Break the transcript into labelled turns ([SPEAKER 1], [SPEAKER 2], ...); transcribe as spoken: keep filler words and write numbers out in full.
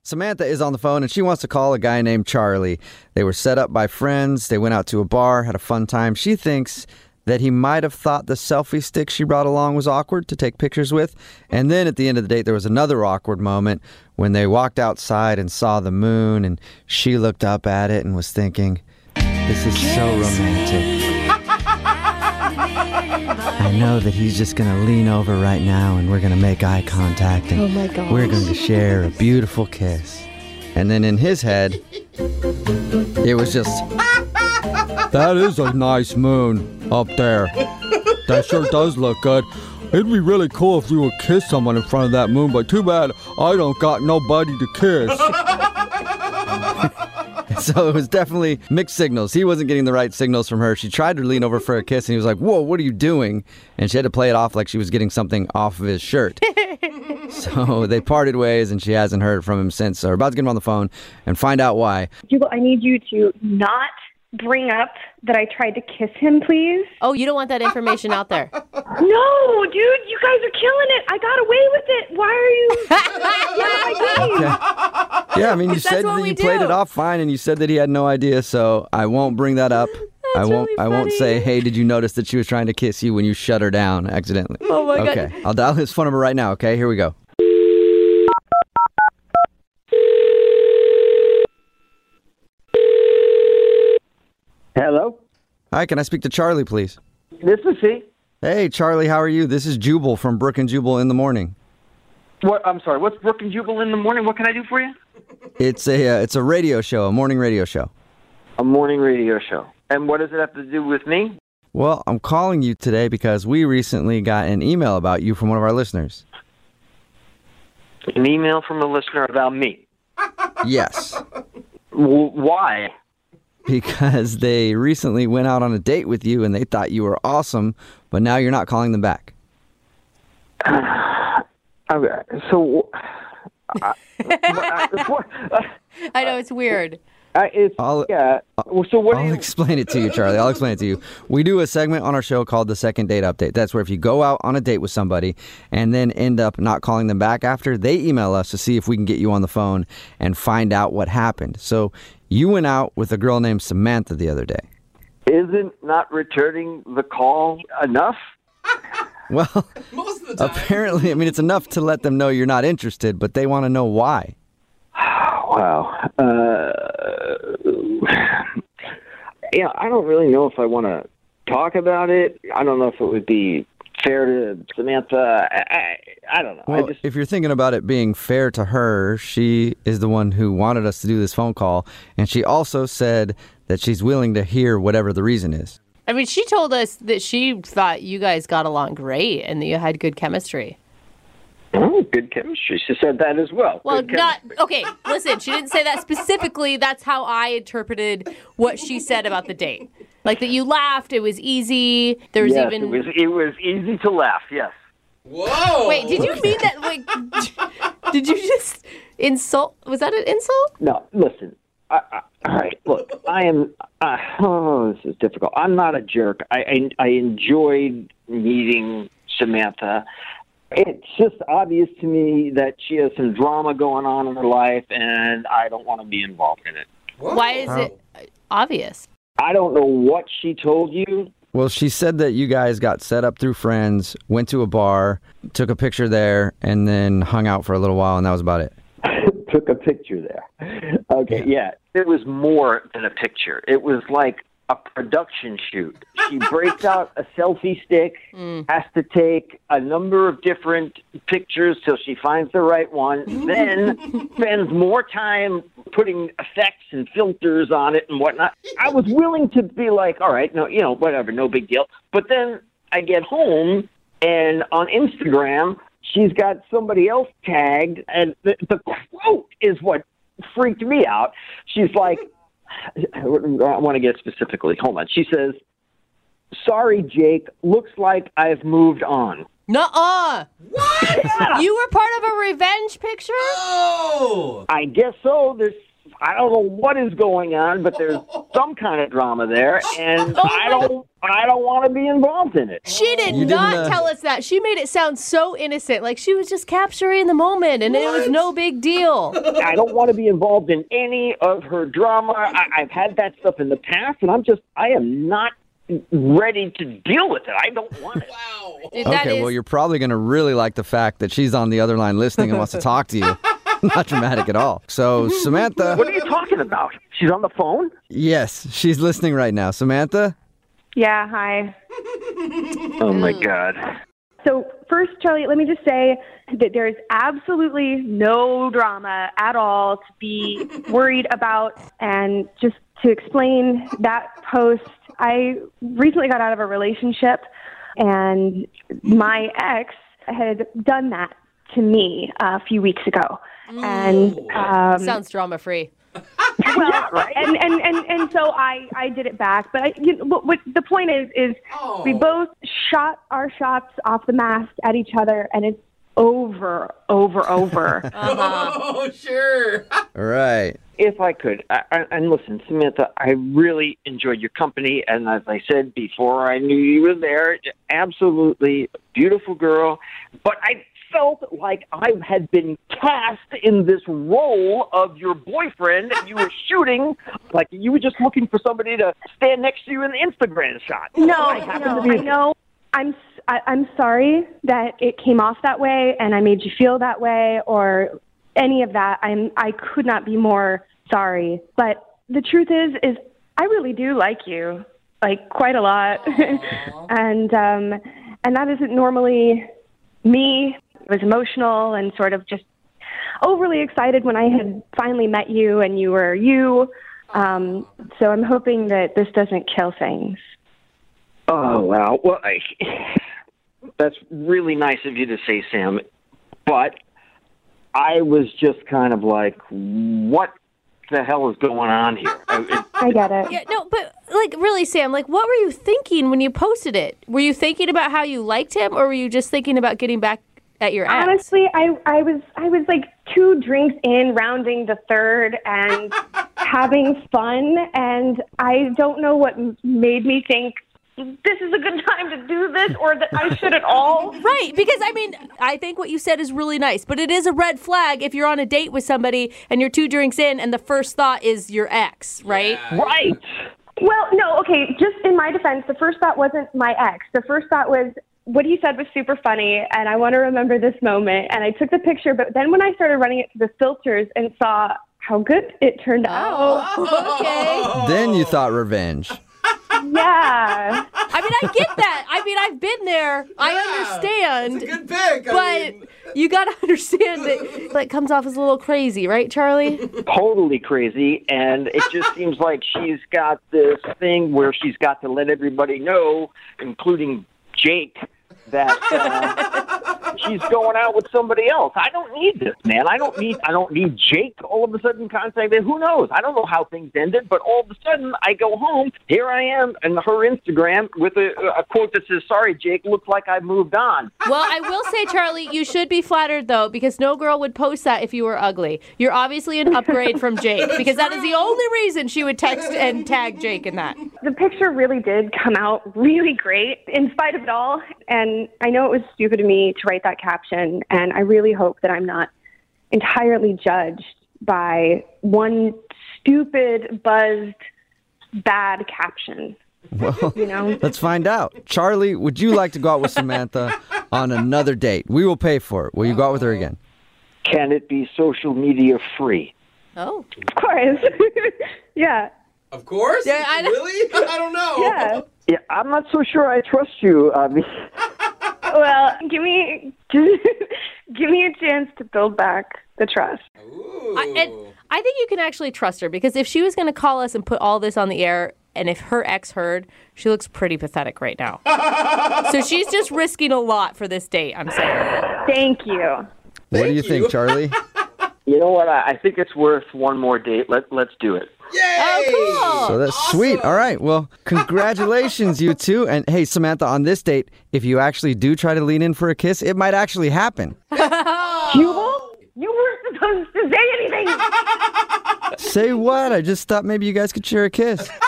[SPEAKER 1] Samantha is on the phone, and she wants to call a guy named Charlie. They were set up by friends. They went out to a bar, had a fun time. She thinks that he might have thought the selfie stick she brought along was awkward to take pictures with. And then at the end of the date, there was another awkward moment when they walked outside and saw the moon, and she looked up at it and was thinking, this is so romantic. I know that he's just going to lean over right now and we're going to make eye contact and
[SPEAKER 2] oh my gosh.
[SPEAKER 1] We're going to share a beautiful kiss. And then in his head, it was just, that is a nice moon up there. That sure does look good. It'd be really cool if you would kiss someone in front of that moon, but too bad I don't got nobody to kiss. So it was definitely mixed signals. He wasn't getting the right signals from her. She tried to lean over for a kiss, and he was like, whoa, what are you doing? And she had to play it off like she was getting something off of his shirt. So they parted ways, and she hasn't heard from him since. So we're about to get him on the phone and find out why.
[SPEAKER 2] Hugo, I need you to not bring up that I tried to kiss him, please.
[SPEAKER 3] Oh, you don't want that information out there.
[SPEAKER 2] No, dude, you guys are killing it. I got away with it. Why are you...
[SPEAKER 1] Okay. Yeah, I mean, you said that you
[SPEAKER 3] do.
[SPEAKER 1] played it off fine, and you said that he had no idea, so I won't bring that up. I won't.
[SPEAKER 3] Really
[SPEAKER 1] I won't say, hey, did you notice that she was trying to kiss you when you shut her down accidentally?
[SPEAKER 3] Oh my god.
[SPEAKER 1] Okay, I'll dial his phone number right now. Okay, here we go.
[SPEAKER 4] Hello?
[SPEAKER 1] Hi, can I speak to Charlie, please?
[SPEAKER 4] This is he.
[SPEAKER 1] Hey, Charlie, how are you? This is Jubal from Brook and Jubal in the Morning.
[SPEAKER 4] What? I'm sorry. What's Brook and Jubal in the morning? What can I do for you?
[SPEAKER 1] It's a uh, it's a radio show, a morning radio show.
[SPEAKER 4] A morning radio show. And what does it have to do with me?
[SPEAKER 1] Well, I'm calling you today because we recently got an email about you from one of our listeners.
[SPEAKER 4] An email from a listener about me.
[SPEAKER 1] Yes.
[SPEAKER 4] W- why?
[SPEAKER 1] Because they recently went out on a date with you and they thought you were awesome, but now you're not calling them back.
[SPEAKER 4] Uh, so, uh,
[SPEAKER 3] I know, it's weird.
[SPEAKER 4] Uh, it's,
[SPEAKER 1] I'll,
[SPEAKER 4] yeah. So what
[SPEAKER 1] I'll
[SPEAKER 4] do you...
[SPEAKER 1] explain it to you, Charlie. I'll explain it to you. We do a segment on our show called the Second Date Update. That's where if you go out on a date with somebody and then end up not calling them back after, they email us to see if we can get you on the phone and find out what happened. So you went out with a girl named Samantha the other day.
[SPEAKER 4] Isn't not returning the call enough?
[SPEAKER 1] Well,
[SPEAKER 5] Most of the time.
[SPEAKER 1] apparently, I mean, it's enough to let them know you're not interested, but they want to know why.
[SPEAKER 4] Wow. Uh, yeah, I don't really know if I want to talk about it. I don't know if it would be fair to Samantha. I, I, I don't know.
[SPEAKER 1] Well,
[SPEAKER 4] I just...
[SPEAKER 1] if you're thinking about it being fair to her, she is the one who wanted us to do this phone call, and she also said that she's willing to hear whatever the reason is.
[SPEAKER 3] I mean, she told us that she thought you guys got along great and that you had good chemistry.
[SPEAKER 4] Oh, good chemistry. She said that as well.
[SPEAKER 3] Well,
[SPEAKER 4] Good
[SPEAKER 3] not...
[SPEAKER 4] chemistry.
[SPEAKER 3] Okay, listen, she didn't say that specifically. That's how I interpreted what she said about the date. Like that you laughed, it was easy. There was
[SPEAKER 4] Yes,
[SPEAKER 3] even...
[SPEAKER 4] it was, it was easy to laugh, yes.
[SPEAKER 5] Whoa!
[SPEAKER 3] Wait, did you mean that, like... Did you just insult... Was that an insult?
[SPEAKER 4] No, listen. I, I, all right, look, I am... Uh, oh, this is difficult. I'm not a jerk. I, I, I enjoyed meeting Samantha. It's just obvious to me that she has some drama going on in her life, and I don't want to be involved in it.
[SPEAKER 5] Whoa.
[SPEAKER 3] Why is it obvious?
[SPEAKER 4] I don't know what she told you.
[SPEAKER 1] Well, she said that you guys got set up through friends, went to a bar, took a picture there, and then hung out for a little while, and that was about it.
[SPEAKER 4] Took a picture there. Okay, yeah. It was more than a picture. It was like a production shoot. She breaks out a selfie stick,
[SPEAKER 3] Mm.
[SPEAKER 4] has to take a number of different pictures till she finds the right one, then spends more time putting effects and filters on it and whatnot. I was willing to be like, all right, no, you know, whatever, no big deal. But then I get home, and on Instagram, she's got somebody else tagged, and the, the quote is what freaked me out. She's like, I want to get specifically. Hold on. She says, sorry, Jake. Looks like I've moved on.
[SPEAKER 3] Nuh-uh.
[SPEAKER 5] What?
[SPEAKER 3] You were part of a revenge picture?
[SPEAKER 5] Oh!
[SPEAKER 4] I guess so. There's I don't know what is going on, but there's some kind of drama there, and I don't I don't want to be involved in it.
[SPEAKER 3] She did
[SPEAKER 1] You
[SPEAKER 3] not
[SPEAKER 1] didn't, uh,
[SPEAKER 3] tell us that. She made it sound so innocent, like she was just capturing the moment, and it was no big deal.
[SPEAKER 4] I don't want to be involved in any of her drama. I, I've had that stuff in the past, and I'm just I am not ready to deal with it. I don't want it.
[SPEAKER 5] Wow.
[SPEAKER 3] Dude, that
[SPEAKER 1] Okay,
[SPEAKER 3] is-
[SPEAKER 1] well, you're probably going to really like the fact that she's on the other line listening and wants to talk to you. Not dramatic at all. So, Samantha.
[SPEAKER 4] What are you talking about? She's on the phone?
[SPEAKER 1] Yes, she's listening right now. Samantha?
[SPEAKER 2] Yeah, hi.
[SPEAKER 4] Oh, my God.
[SPEAKER 2] So first, Charlie, let me just say that there's absolutely no drama at all to be worried about. And just to explain that post, I recently got out of a relationship, and my ex had done that to me a few weeks ago. And um,
[SPEAKER 3] Sounds drama free.
[SPEAKER 2] well, and, and, and, and so I, I did it back. But I, you know, what, what the point is, is
[SPEAKER 5] Oh.
[SPEAKER 2] we both shot our shots off the mast at each other, and it's over, over, over.
[SPEAKER 3] Uh-huh.
[SPEAKER 5] Oh, sure.
[SPEAKER 1] All right.
[SPEAKER 4] If I could, I, I, and listen, Samantha, I really enjoyed your company, and as I said before, I knew you were there. Absolutely beautiful girl, but I felt like I had been cast in this role of your boyfriend, and you were shooting like you were just looking for somebody to stand next to you in the Instagram shot.
[SPEAKER 2] No,
[SPEAKER 4] I happened
[SPEAKER 2] no,
[SPEAKER 4] to be-
[SPEAKER 2] I know. I'm s- I, I'm sorry that it came off that way, and I made you feel that way, or any of that. I'm I could not be more sorry. But the truth is, is I really do like you, like quite a lot, and um, and that isn't normally me. I was emotional and sort of just overly excited when I had finally met you, and you were you. Um, so I'm hoping that this doesn't kill things.
[SPEAKER 4] Oh, wow. Well, I, that's really nice of you to say, Sam. But I was just kind of like, what the hell is going on here? I, it,
[SPEAKER 2] I get it.
[SPEAKER 3] Yeah, no, but like really, Sam, like what were you thinking when you posted it? Were you thinking about how you liked him, or were you just thinking about getting back at your ex?
[SPEAKER 2] Honestly, I, I was I was like two drinks in, rounding the third, and having fun. And I don't know what m- made me think this is a good time to do this, or that I should at all.
[SPEAKER 3] Right, because I mean, I think what you said is really nice, but it is a red flag if you're on a date with somebody and you're two drinks in and the first thought is your ex, right?
[SPEAKER 4] right.
[SPEAKER 2] Well, no, okay. Just in my defense, the first thought wasn't my ex. The first thought was what he said was super funny, and I want to remember this moment. And I took the picture, but then when I started running it through the filters and saw how good it turned out,
[SPEAKER 3] Okay.
[SPEAKER 1] Then you thought revenge.
[SPEAKER 2] yeah.
[SPEAKER 3] I mean, I get that. I mean, I've been there. I understand.
[SPEAKER 5] It's a good pick. I
[SPEAKER 3] But
[SPEAKER 5] mean,
[SPEAKER 3] you got to understand that like comes off as a little crazy, right, Charlie?
[SPEAKER 4] Totally crazy, and it just seems like she's got this thing where she's got to let everybody know, including Jake, that uh, she's going out with somebody else. I don't need this, man. I don't need. I don't need Jake all of a sudden contacting. Who knows? I don't know how things ended, but all of a sudden I go home. Here I am, and her Instagram with a, a quote that says, "Sorry, Jake. Looks like I moved on."
[SPEAKER 3] Well, I will say, Charlie, you should be flattered, though, because no girl would post that if you were ugly. You're obviously an upgrade from Jake, because that is the only reason she would text and tag Jake in that.
[SPEAKER 2] The picture really did come out really great in spite of it all. And I know it was stupid of me to write that caption. And I really hope that I'm not entirely judged by one stupid, buzzed, bad caption.
[SPEAKER 1] Well,
[SPEAKER 2] You know?
[SPEAKER 1] let's find out. Charlie, would you like to go out with Samantha on another date? We will pay for it. Will you go out with her again?
[SPEAKER 4] Can it be social media free?
[SPEAKER 3] Oh.
[SPEAKER 2] Of course. Yeah.
[SPEAKER 5] of course.
[SPEAKER 3] Yeah, I know.
[SPEAKER 5] Really? I don't know.
[SPEAKER 2] Yeah.
[SPEAKER 4] Yeah, I'm not so sure I trust you. I mean,
[SPEAKER 2] Well, give me give me a chance to build back the trust.
[SPEAKER 5] Ooh.
[SPEAKER 3] I, and I think you can actually trust her, because if she was going to call us and put all this on the air, and if her ex heard, she looks pretty pathetic right now. So she's just risking a lot for this date, I'm saying.
[SPEAKER 2] Thank you.
[SPEAKER 1] What do you
[SPEAKER 5] you.
[SPEAKER 1] think, Charlie?
[SPEAKER 4] you know what? I, I think it's worth one more date. Let Let's do it.
[SPEAKER 5] Yay!
[SPEAKER 3] Oh, cool.
[SPEAKER 1] So that's sweet. All right. Well, congratulations, you two. And hey, Samantha, on this date, if you actually do try to lean in for a kiss, it might actually happen.
[SPEAKER 2] Jubal, you weren't supposed to say anything.
[SPEAKER 1] Say what? I just thought maybe you guys could share a kiss.